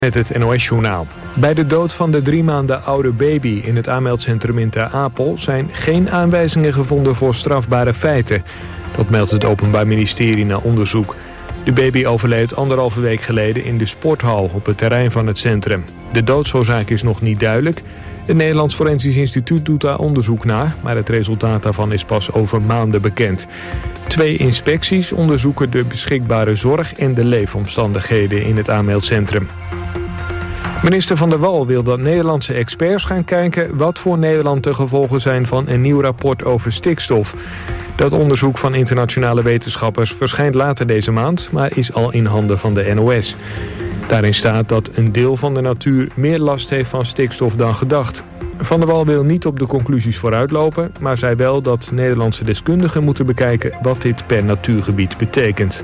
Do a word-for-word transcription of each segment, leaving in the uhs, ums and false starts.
Met het N O S-journaal. Bij de dood van de drie maanden oude baby in het aanmeldcentrum in Ter Apel zijn geen aanwijzingen gevonden voor strafbare feiten. Dat meldt het Openbaar Ministerie na onderzoek. De baby overleed anderhalve week geleden in de sporthal op het terrein van het centrum. De doodsoorzaak is nog niet duidelijk. Het Nederlands Forensisch Instituut doet daar onderzoek naar, maar het resultaat daarvan is pas over maanden bekend. Twee inspecties onderzoeken de beschikbare zorg en de leefomstandigheden in het aanmeldcentrum. Minister Van der Wal wil dat Nederlandse experts gaan kijken wat voor Nederland de gevolgen zijn van een nieuw rapport over stikstof. Dat onderzoek van internationale wetenschappers verschijnt later deze maand, maar is al in handen van de N O S. Daarin staat dat een deel van de natuur meer last heeft van stikstof dan gedacht. Van der Wal wil niet op de conclusies vooruitlopen, maar zei wel dat Nederlandse deskundigen moeten bekijken wat dit per natuurgebied betekent.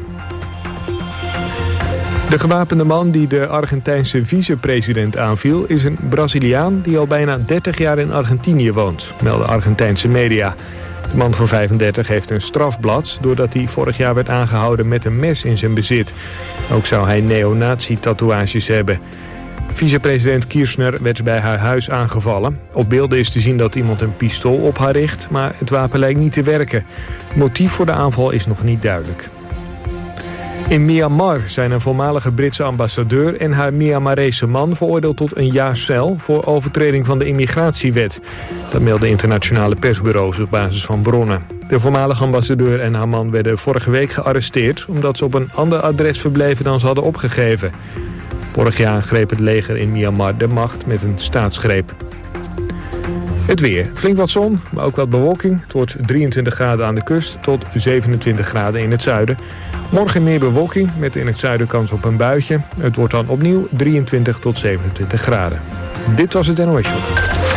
De gewapende man die de Argentijnse vicepresident aanviel is een Braziliaan die al bijna dertig jaar in Argentinië woont, melden Argentijnse media. De man van vijfendertig heeft een strafblad doordat hij vorig jaar werd aangehouden met een mes in zijn bezit. Ook zou hij neonazi-tatoeages hebben. Vicepresident Kirchner werd bij haar huis aangevallen. Op beelden is te zien dat iemand een pistool op haar richt, maar het wapen lijkt niet te werken. Het motief voor de aanval is nog niet duidelijk. In Myanmar zijn een voormalige Britse ambassadeur en haar Myanmarese man veroordeeld tot een jaar cel voor overtreding van de immigratiewet. Dat melden internationale persbureaus op basis van bronnen. De voormalige ambassadeur en haar man werden vorige week gearresteerd omdat ze op een ander adres verbleven dan ze hadden opgegeven. Vorig jaar greep het leger in Myanmar de macht met een staatsgreep. Het weer. Flink wat zon, maar ook wat bewolking. Het wordt drieëntwintig graden aan de kust tot zevenentwintig graden in het zuiden. Morgen meer bewolking met in het zuiden kans op een buitje. Het wordt dan opnieuw drieëntwintig tot zevenentwintig graden. Dit was het N O S Show.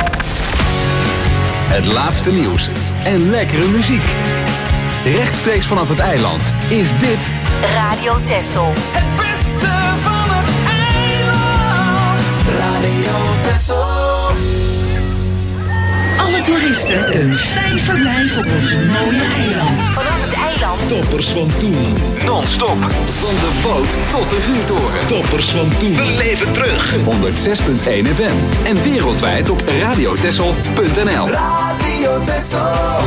Het laatste nieuws en lekkere muziek. Rechtstreeks vanaf het eiland is dit Radio Texel. Het beste van het eiland. Radio Texel. Alle toeristen een fijn verblijf op ons mooie eiland. Vanaf het eiland. Toppers van toen. non-stop. Van de boot tot de vuurtoren. Toppers van toen. We leven terug. honderdzes komma één F M. En wereldwijd op radiotessel punt n l. Radio Texel.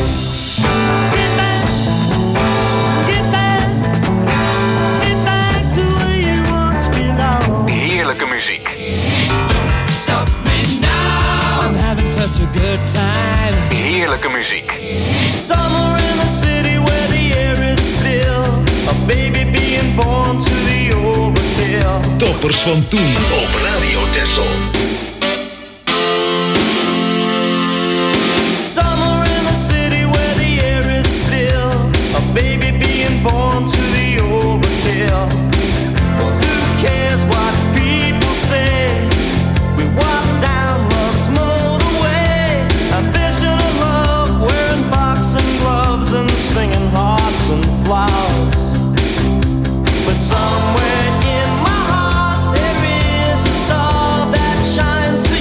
Heerlijke muziek. Stop me now. I'm having such a good time. Heerlijke muziek. Somewhere in the city where the air is still. A baby being born to the overkill. Toppers van toen op Radio Texel. Somewhere in the city where the air is still. A baby being born to the overkill. Well, who cares what people say? We walk down love's motorway. A vision of love wearing boxing gloves and singing hearts and flowers. But somewhere in my heart there is a star that shines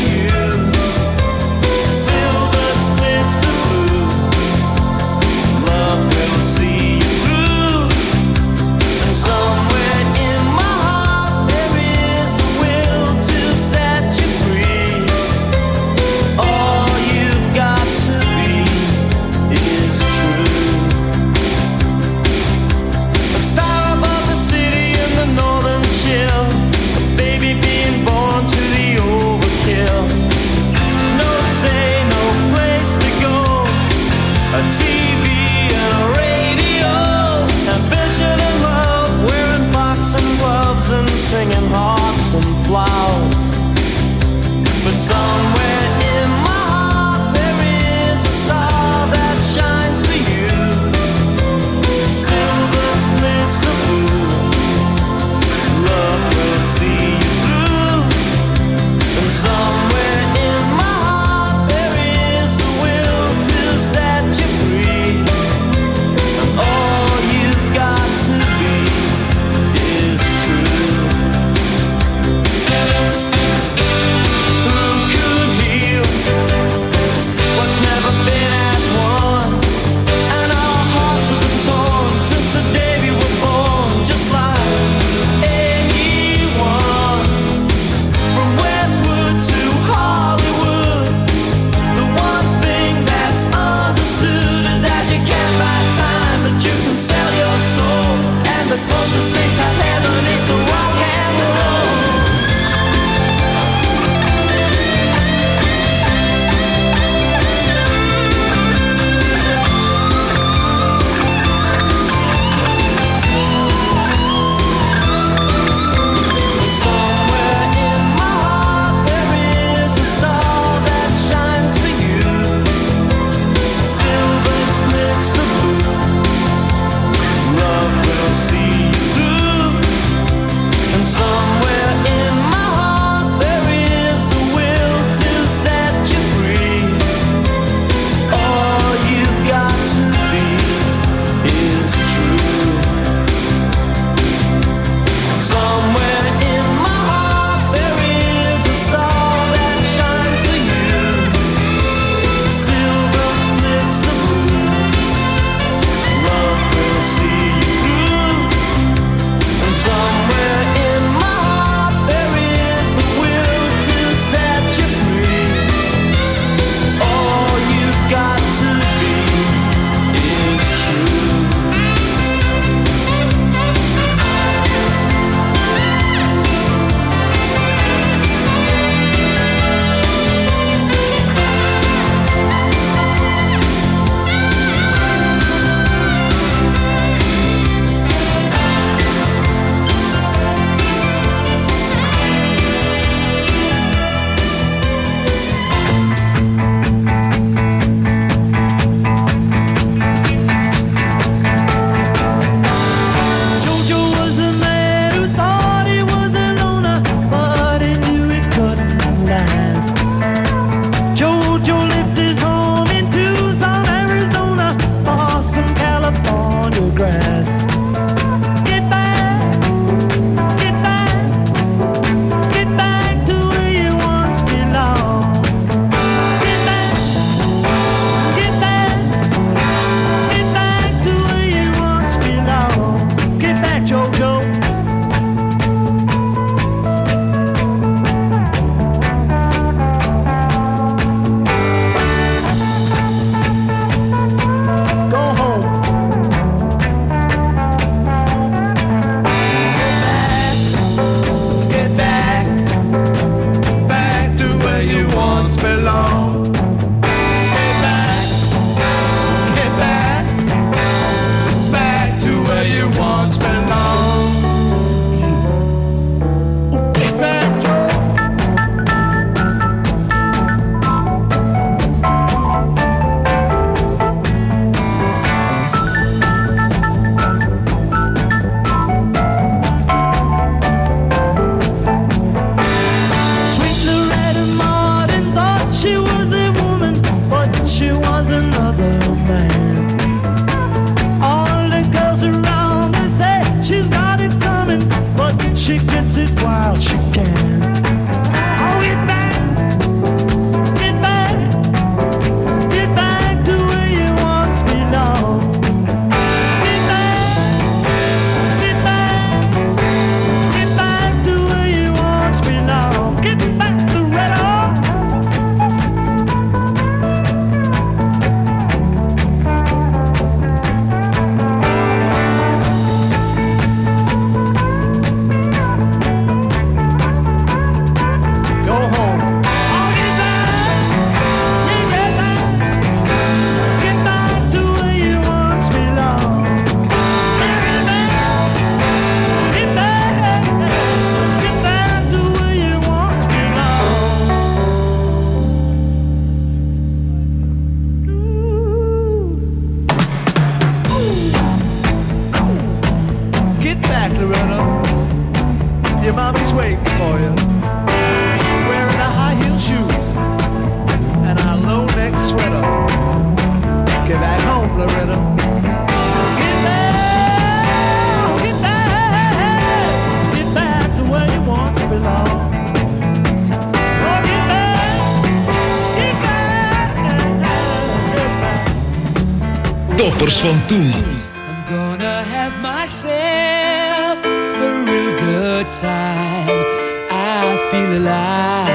toppers van toen. I'm gonna have myself a real good time. I feel alive.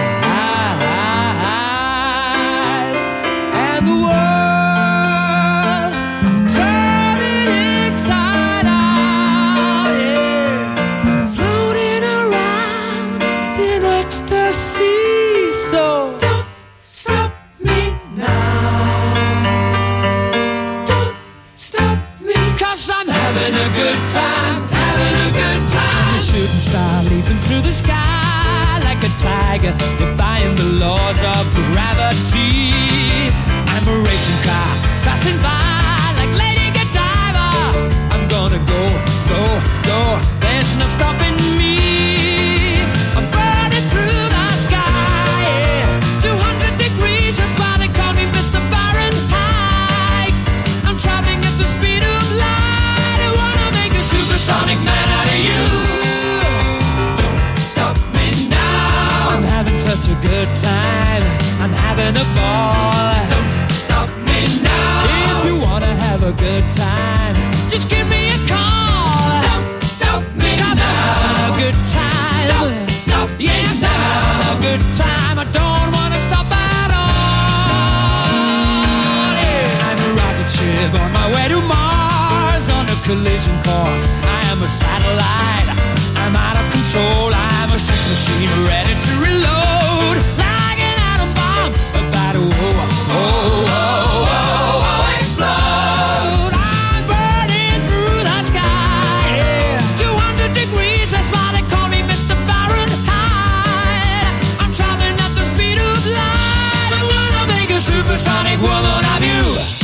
And the world, I'm turning inside out. Yeah. I'm floating around in ecstasy. So don't stop me now. Don't stop me. Cause I'm having a good time, having a good time. A shooting star leaping through the sky like a tiger, defying the laws of gravity. I'm a racing car passing by like Lady Godiva. I'm gonna go, go, go. There's no stopping me. I'm burning through the sky, yeah. two hundred degrees, that's why they call me Mister Fahrenheit. I'm traveling at the speed of light. I wanna make a supersonic man out of you. Don't stop me now. I'm having such a good time. I'm having a ball. Don't stop me now. If you wanna have a good time, just give me a call. Don't stop me now. I'm having a good time. Don't stop me yes, now. I'm having a good time. I don't wanna stop at all. Yeah. I'm a rocket ship on my way to Mars on a collision course. I am a satellite. I'm out of control. I'm a sex machine ready to reload. Like an atom bomb about to oh, oh, oh, oh, oh, explode. I'm burning through the sky. Yeah. two hundred degrees, that's why they call me Mister Fahrenheit. I'm traveling at the speed of light. I wanna make a supersonic woman of you.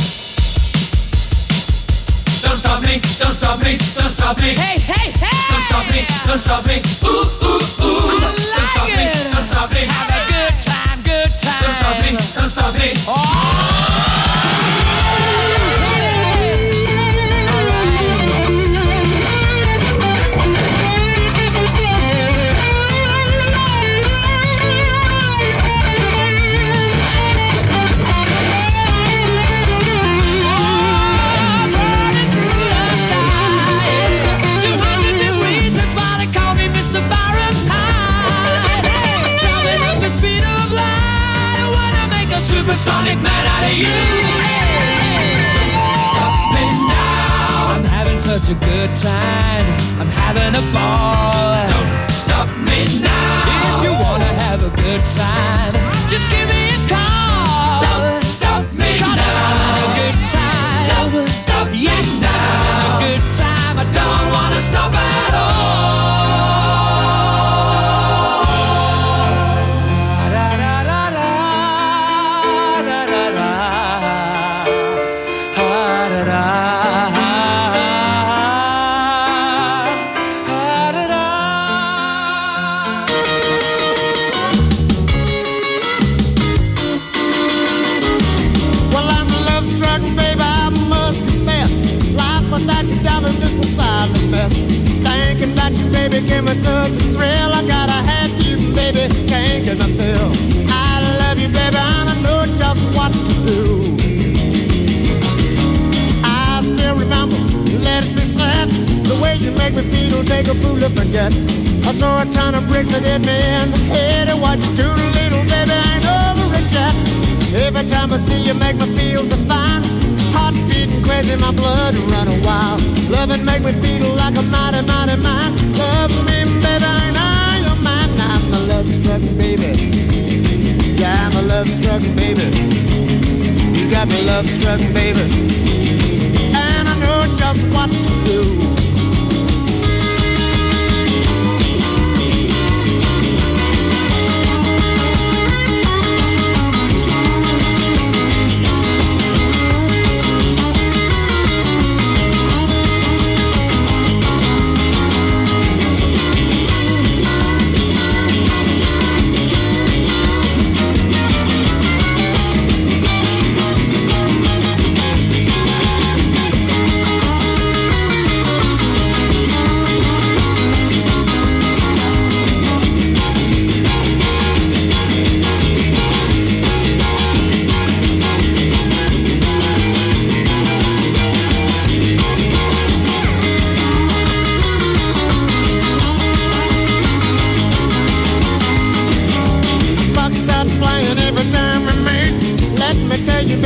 Don't stop me, don't stop me, don't stop me. Hey, hey, hey! Don't stop me, don't stop me. Ooh, ooh, ooh. I like don't stop it. me, don't stop me. Have a good time, good time. Don't stop me, don't stop me. Oh! Supersonic man out of you. Don't stop me now. I'm having such a good time. I'm having a ball. Don't stop me now. If you wanna have a good time, just give me a call. Don't stop me now. I'm having a good time. Don't stop me yes, now. I'm having a good time. I don't wanna stop at all. Give me such a thrill. I gotta have you, baby. Can't get my fill. I love you, baby, and I know just what to do. I still remember, let it be said, the way you make me feel, take a fool to forget. I saw a ton of bricks that hit me in the head, and what you do to little baby ain't over it yet. Every time I see you, make me feel so fine. Heart beating crazy, my blood running wild. Love it make me feel like a mighty, mighty man. Love me, baby, and I am mine. I'm a love-struck baby. Yeah, I'm a love-struck baby. You got me love-struck baby. And I know just what to do.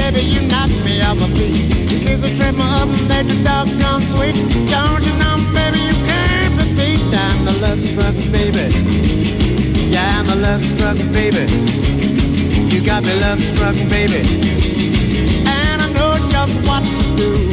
baby, you knock me off my feet. You kiss and trip me up and let the dog come sweet. Don't you know, baby, you can't repeat. I'm the love struck baby. Yeah, I'm a love struck baby. You got me love struck baby. And I know just what to do.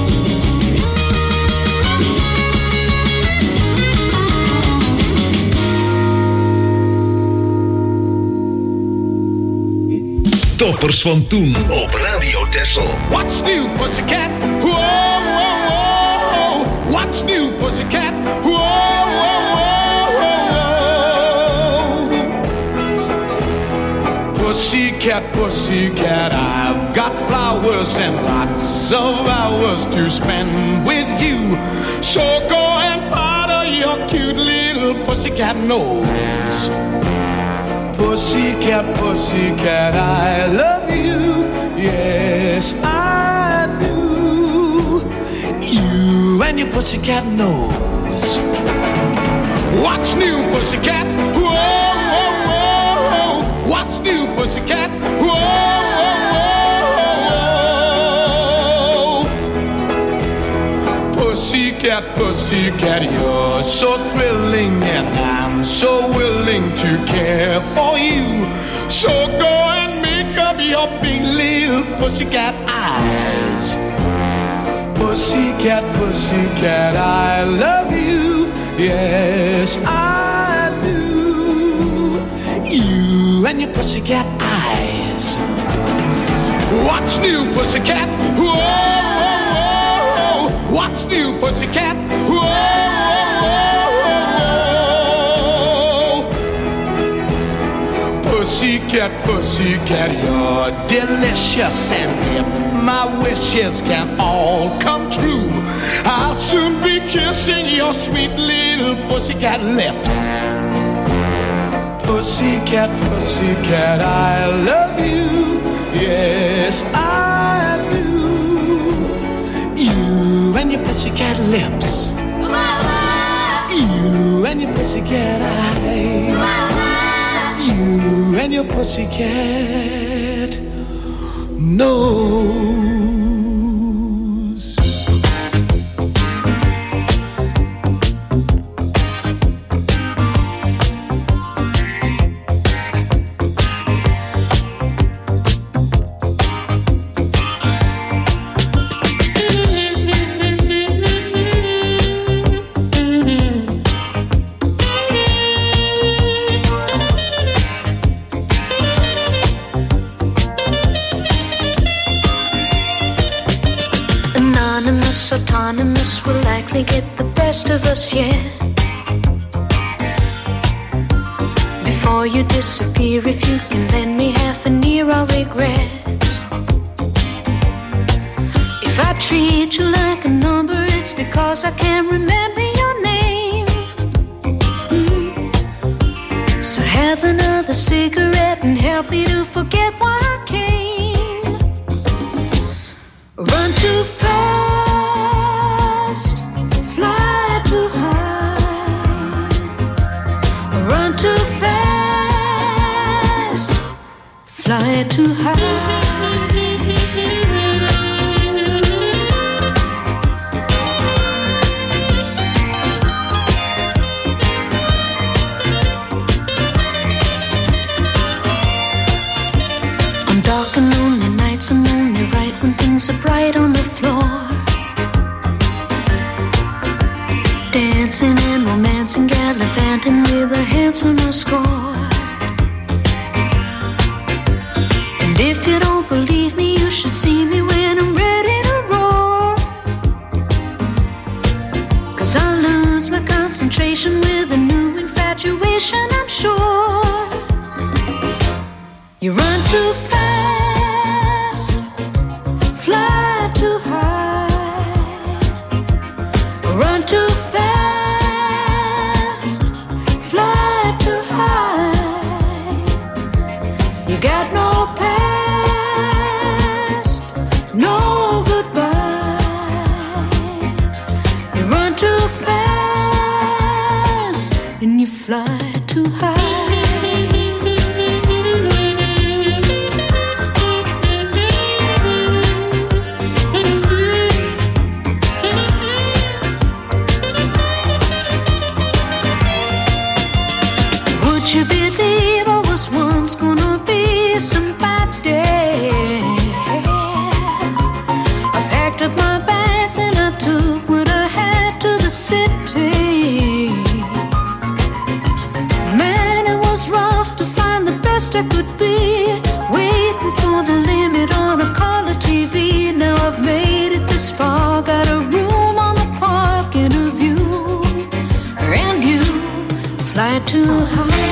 Toppers van toen op Radio Texel. What's new, pussycat? Whoa, whoa, whoa. What's new, pussycat? Whoa, whoa, whoa. Pussycat, pussycat, I've got flowers and lots of hours to spend with you. So go and powder your cute little pussycat nose. Pussycat, pussycat, I love you, yes I do. You and your pussycat nose. What's new, pussycat? Whoa, whoa, whoa. What's new, pussycat? Whoa, whoa, whoa. Pussycat, pussycat, you're so thrilling and I'm so willing to care for you. So go and make up your big little pussycat eyes. Pussycat, pussycat, I love you, yes I do. You and your pussycat eyes. What's new, pussycat? Whoa, whoa, whoa. What's new, pussycat? Whoa, whoa, whoa. Pussycat, pussycat, you're delicious. And if my wishes can all come true, I'll soon be kissing your sweet little pussycat lips. Pussycat, pussycat, I love you, yes I do. You and your pussycat lips. You and your pussycat eyes. You and your pussycat nose. Autonomous will likely get the best of us yet. Before you disappear, if you can lend me half an ear, I'll regret. If I treat you like a number, it's because I can't remember your name. Mm. So have another cigarette and help me to forget why I came. Run too fast. Fly too high. On dark and lonely nights, I'm only right when things are bright on the floor. Dancing and romancing, gallivanting with a handsomer score. If you don't believe me, you should see me when I'm ready to roar. Cause I lose my concentration with a new infatuation, I'm sure. You run too fast, fly too high. Run too fast, fly too high. You got no pain. Fly too high. best I could be, waiting for the limit on a color T V. Now I've made it this far, got a room on the park and a view, and you fly too high.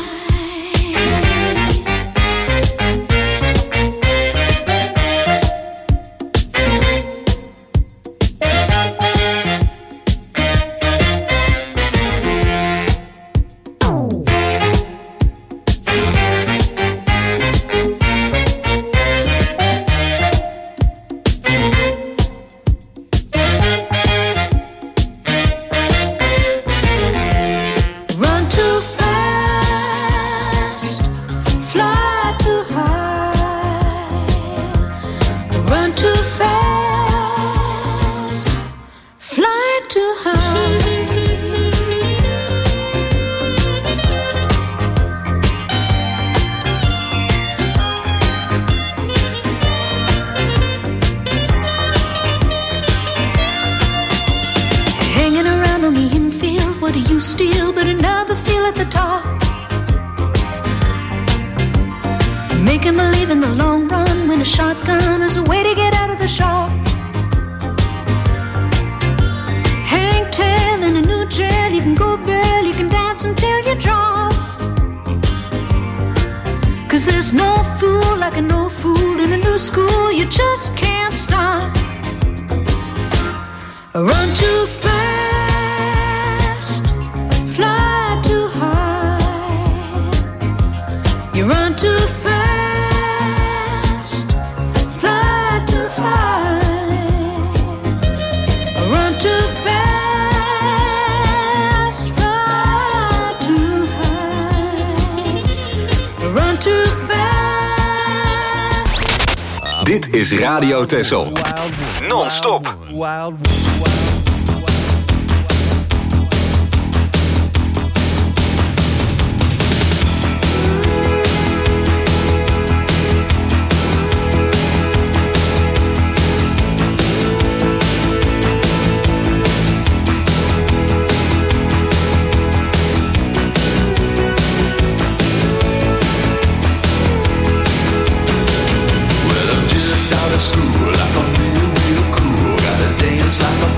Dit is Radio Texel. Non-stop. School like I'm real, real cool. Gotta dance like a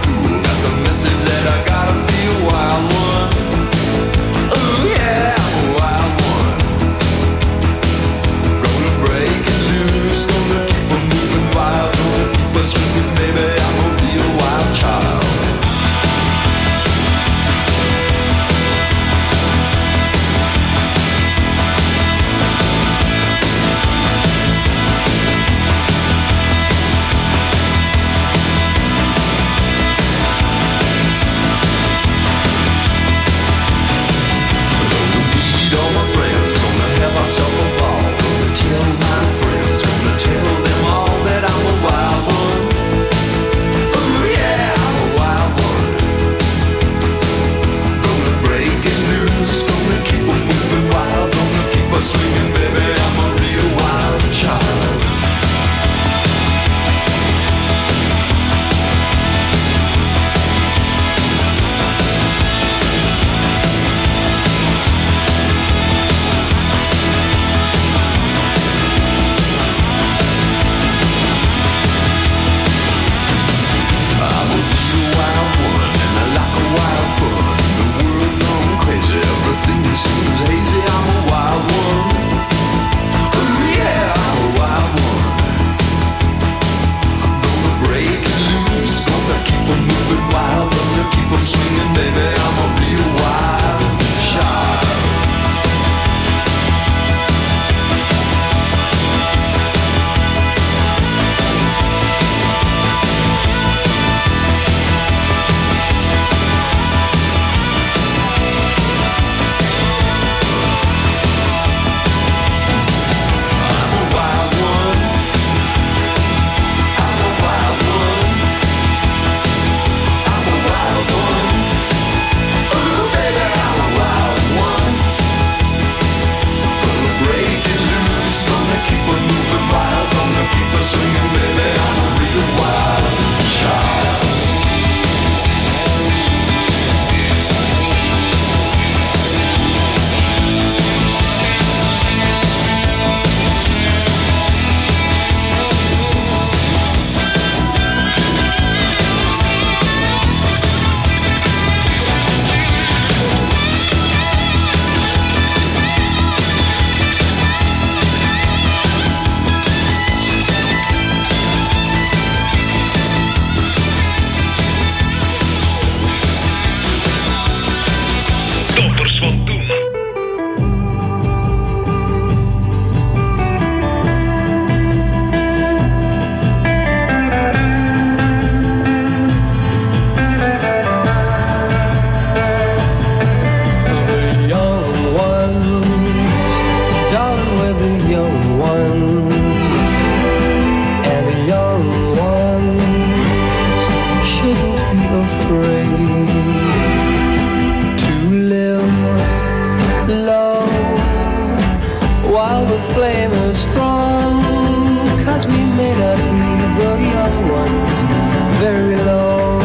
flame is strong, 'cause we may not be the young ones very long.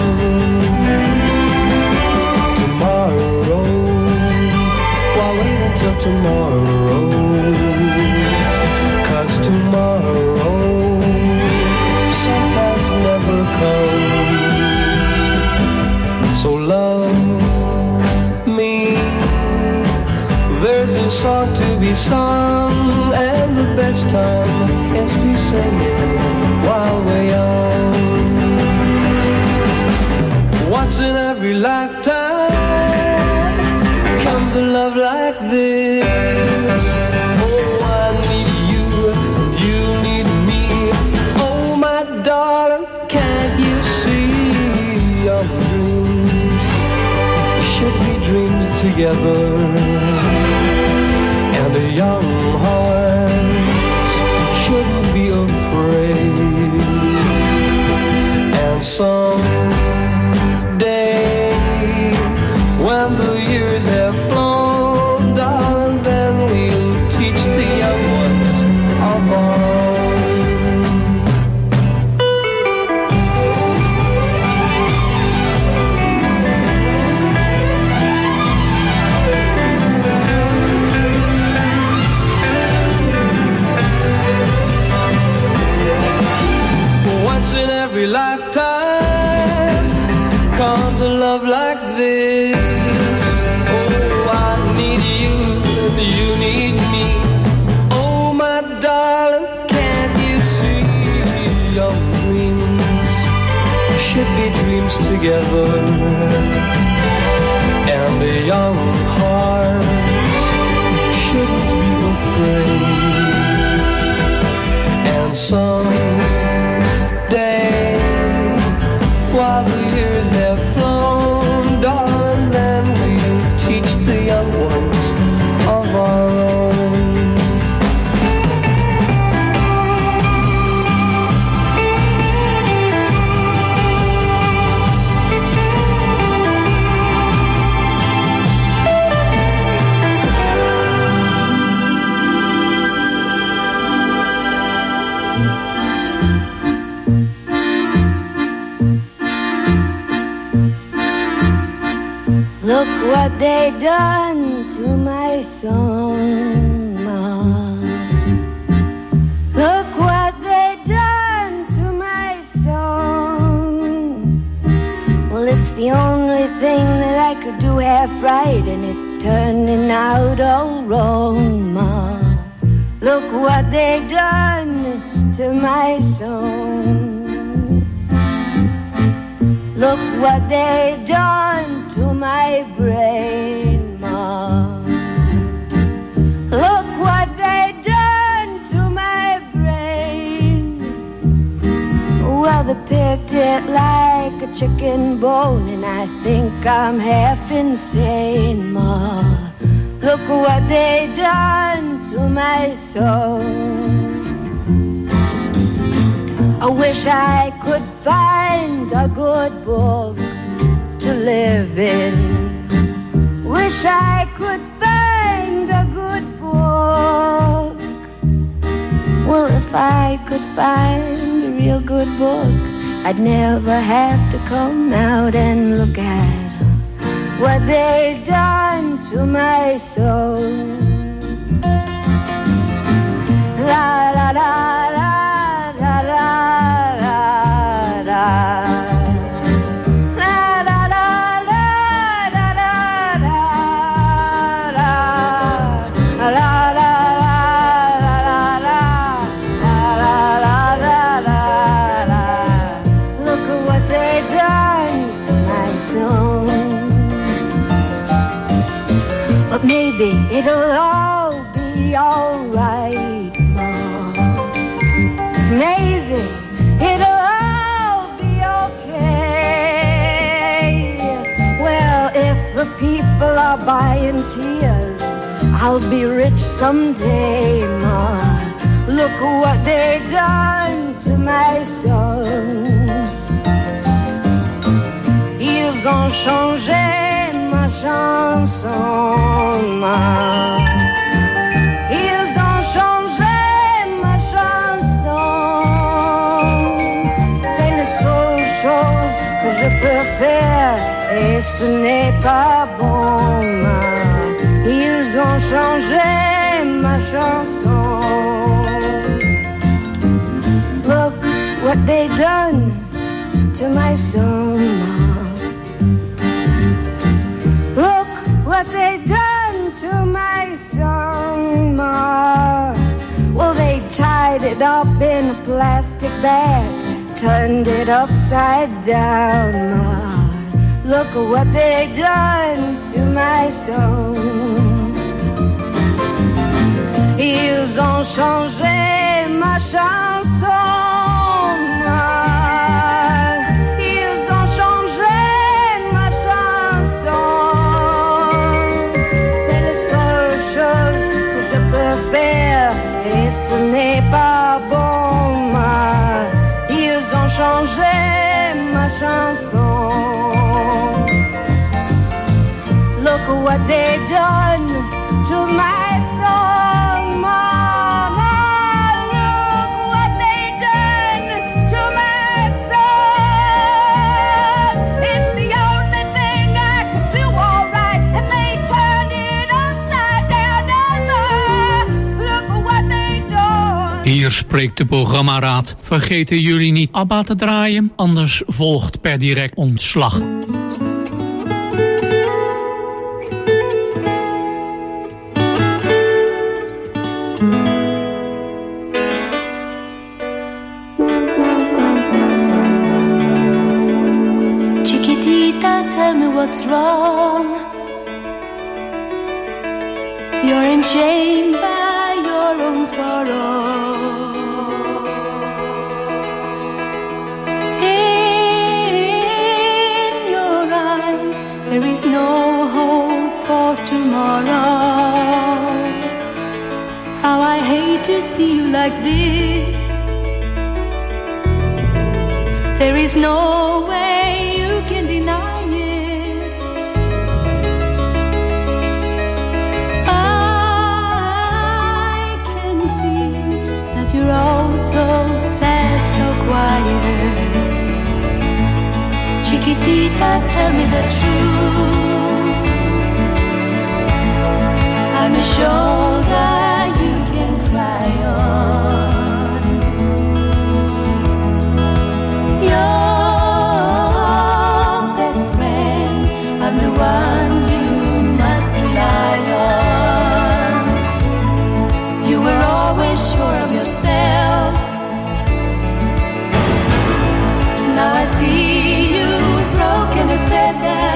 Tomorrow, why wait until tomorrow? 'Cause tomorrow sometimes never comes. So love me, there's a song to be sung, and the best time is to sing it while we're young. Once in every lifetime comes a love like this. Oh, I need you, you need me. Oh, my darling, can't you see your dreams should be dreamed together? And a young heart shouldn't be afraid. And someday, when the years have flown, darling, then we'll teach the young ones our bond. Once in every lifetime comes a love like this. Oh, I need you, you need me. Oh, my darling, can't you see your dreams should be dreams together? And the young hearts shouldn't be afraid. And some day, while the years have flown, darling, then we'll teach the young ones of our own. Look what they done to my song, Ma. Look what they done to my song. Well, it's the only thing that I could do half right, and it's turning out all wrong, Ma. Look what they done to my song. Look what they done to my brain, Ma. Look what they done to my brain. Well, they picked it like a chicken bone, and I think I'm half insane, Ma. Look what they done to my soul. I wish I could find a good book to live in. Wish I could find a good book. Well, if I could find a real good book, I'd never have to come out and look at what they've done to my soul. La la la la la la la la. But maybe it'll all be alright, Mom. Maybe it'll all be okay. Well, if the people are buying tears, I'll be rich someday, Ma. Look what they done to my son. Ils ont changé ma chanson, Ma. Ils ont changé que je peux faire et ce n'est pas bon. Ils ont changé ma chanson. Look what they done to my song. Look what they done to my song. Well, they tied it up in a plastic bag, turned it upside down, Ma. Look at what they done to my song. Ils ont changé ma chanson, Ma. Ils ont changé ma chanson. C'est la seule chose que je peux faire et ce n'est pas bon, Ma. Ils ont changé ma chanson. Look at what they done to my song, Mama. Look what they done to my song. It's the only thing I can do all right, and they turned it upside down. Look at what they done. Hier spreekt de programmaraad. Vergeten jullie niet ABBA te draaien, anders volgt per direct ontslag. Tell me what's wrong. You're enchained by your own sorrow. In your eyes there is no hope for tomorrow. How I hate to see you like this. There is no way you can deny. You're all so sad, so quiet. Chiquitita, tell me the truth. I'm a shoulder you can cry on. Your best friend, I'm the one you must rely on. You were always sure of yourself. Now I see you broken and feathered.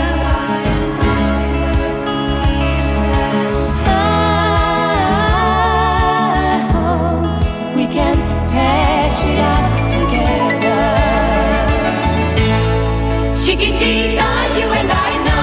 I hope we can hash it out together. Chiquitita, you and I know.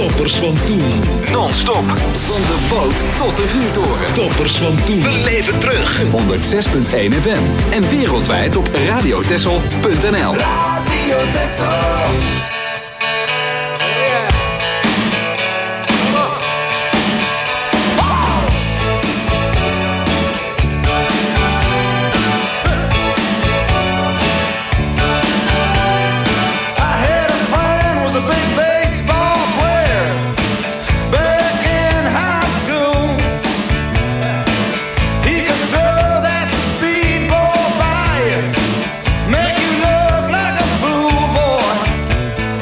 Toppers van toen. Non-stop. Van de boot tot de vuurtoren. Toppers van toen. Beleef het terug. honderdzes komma één F M. En wereldwijd op radiotessel punt n l. Radio Tessel. Make you look like a fool, boy.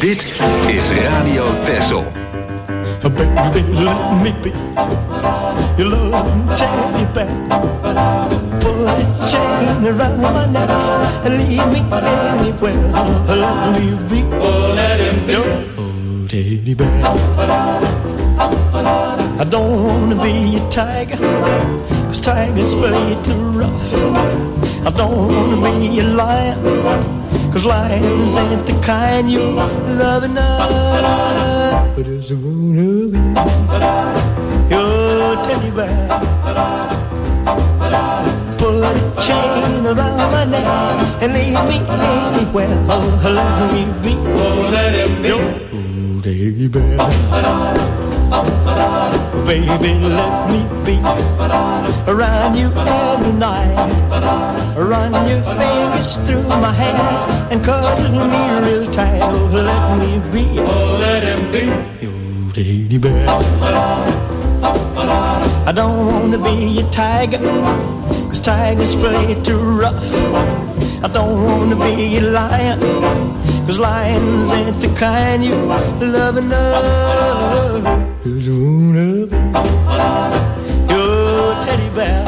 Dit is Radio Texel. Baby, let me be your love teddy bear. Put a chain around my neck and leave me anywhere. Let me be, oh, let him be your oh, teddy bear. I don't wanna be a tiger, 'cause tigers play too rough. I don't wanna be a lion, 'cause lions ain't the kind you love enough. But I just wanna be your teddy bear. Put a chain around my neck and leave me anywhere. Oh, let me be, oh, let him be your oh, teddy bear. Baby, let me be around you every night. Run your fingers through my hair and cuddle me real tight. Oh, let me be, oh, let him be your teddy bear. I don't wanna be a tiger, 'cause tigers play too rough. I don't wanna be a lion, 'cause lions ain't the kind you love enough. Just wanna be your teddy bear.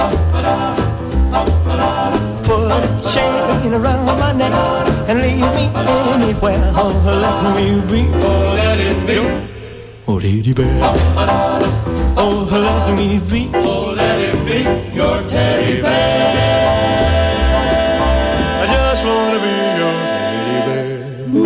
Put a chain around my neck and leave me anywhere. Oh, let me be, oh, let it be your teddy bear. Oh, let me be, oh, let it be your teddy bear. I just wanna be your teddy bear.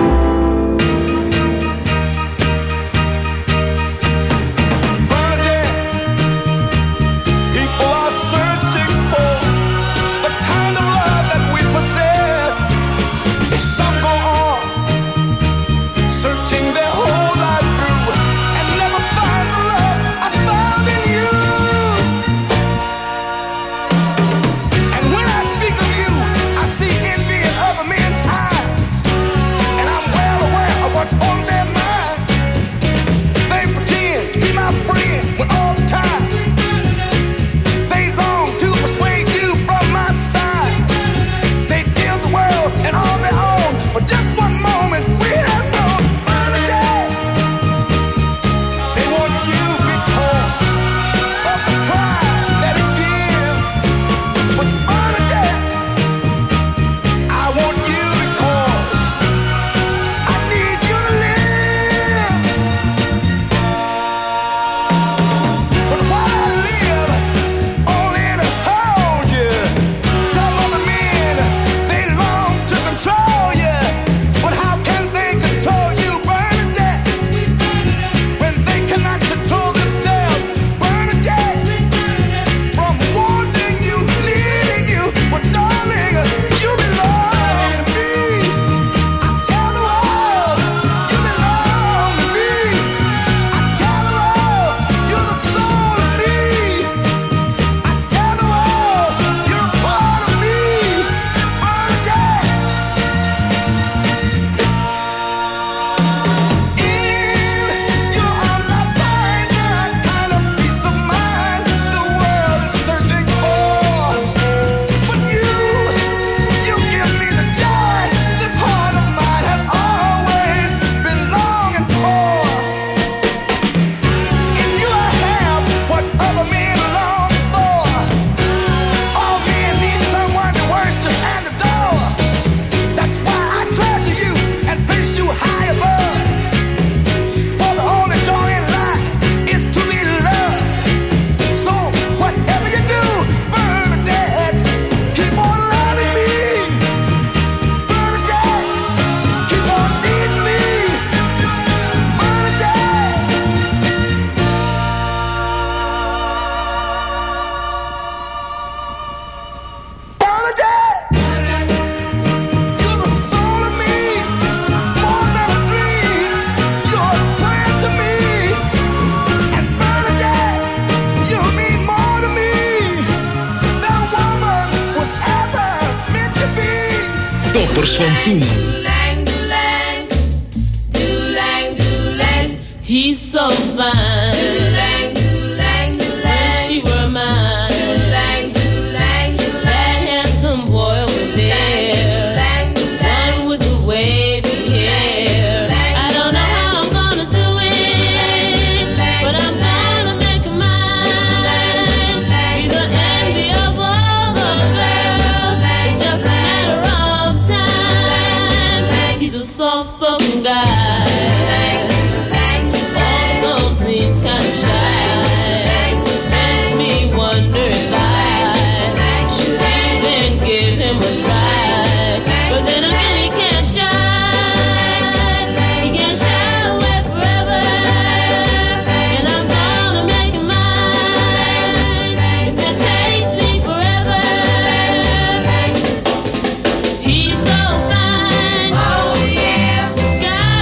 Toppers van toen. He's so fine. Doo-lang, doo-lang, doo-lang. She were mine. Doo-lang, doo-lang, doo-lang. That handsome boy was there. Doo-lang, doo-lang, one with the wavy hair. I don't soft-spoken guy. Also seems kinda shy. Makes me wonder if I should even give him a try. But then again, he can't shine. He can't shine away forever. And I'm gonna make him mine. If it takes me forever. He's so fine. Oh yeah. God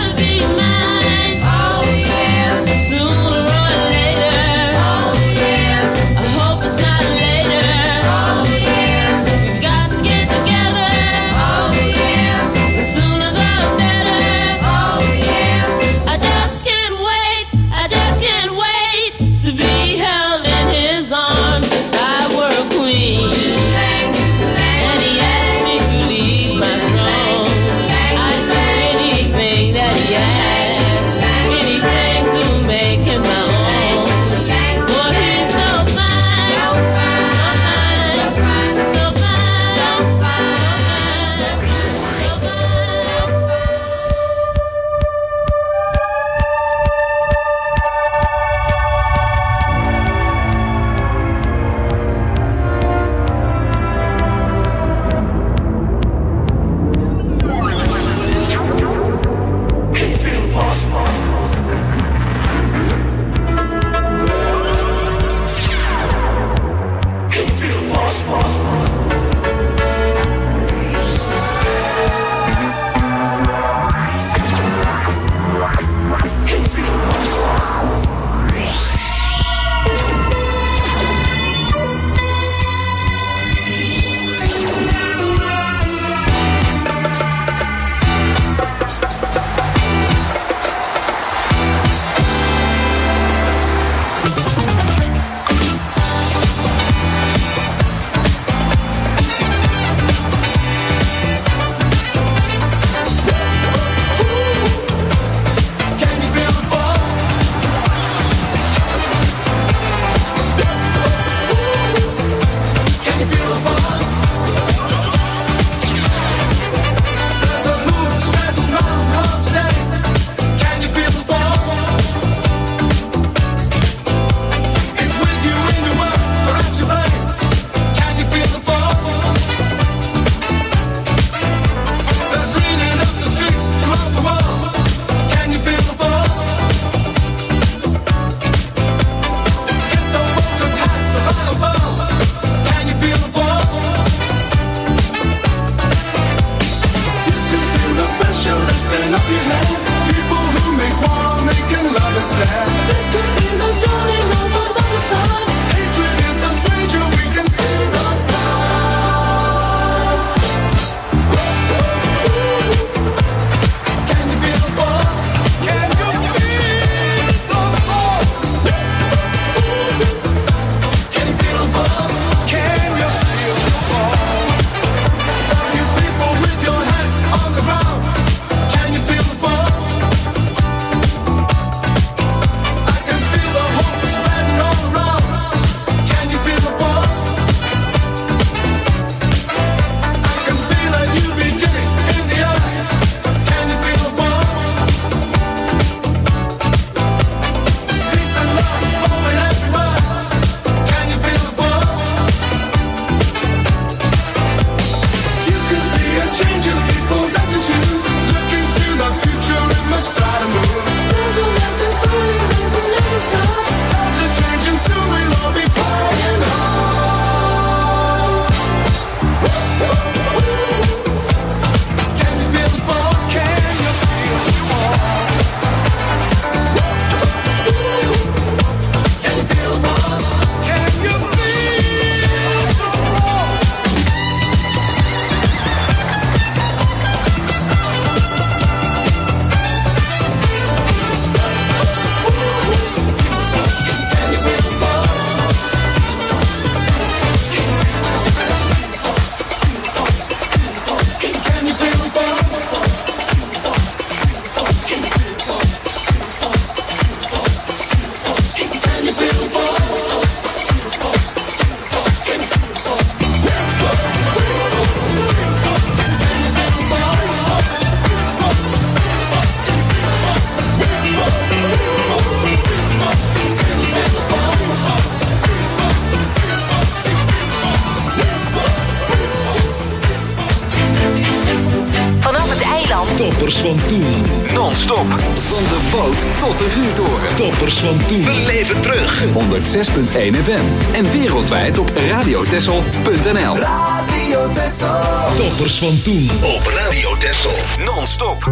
Toppers van toen. Non-stop. Van de boot tot de vuurtoren. Toppers van toen. Beleef het terug. honderdzes komma één F M. En wereldwijd op radiotessel punt n l. Radio Texel. Toppers van toen op Radio Texel. Non-stop.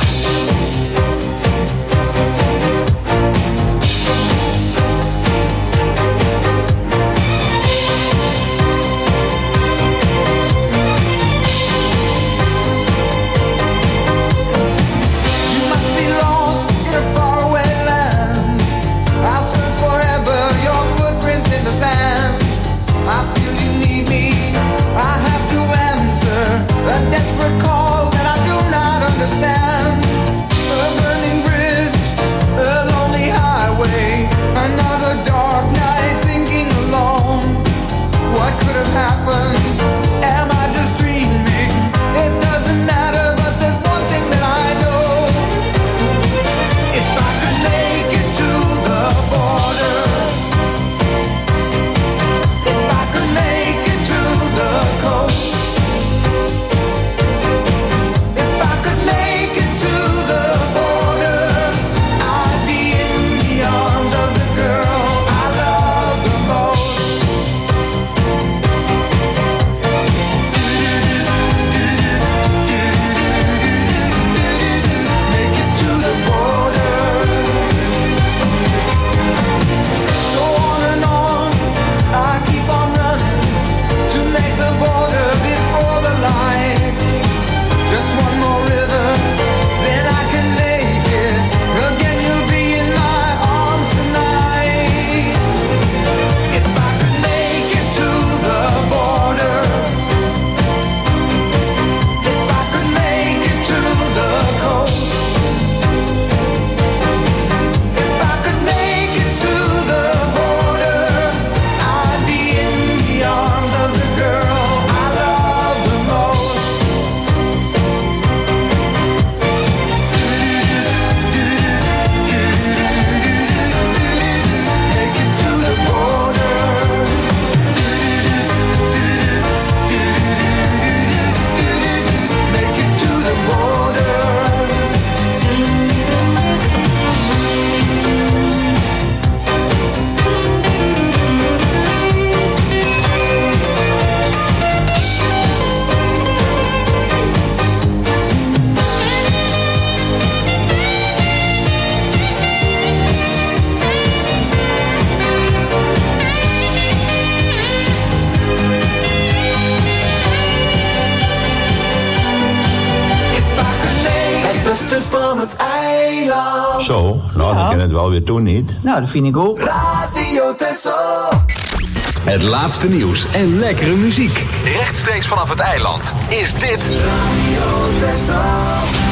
Zo, nou, dan kan het wel weer doen, niet? Nou, dat vind ik ook. Radio Texel. Het laatste nieuws en lekkere muziek. Rechtstreeks vanaf het eiland is dit Radio Texel.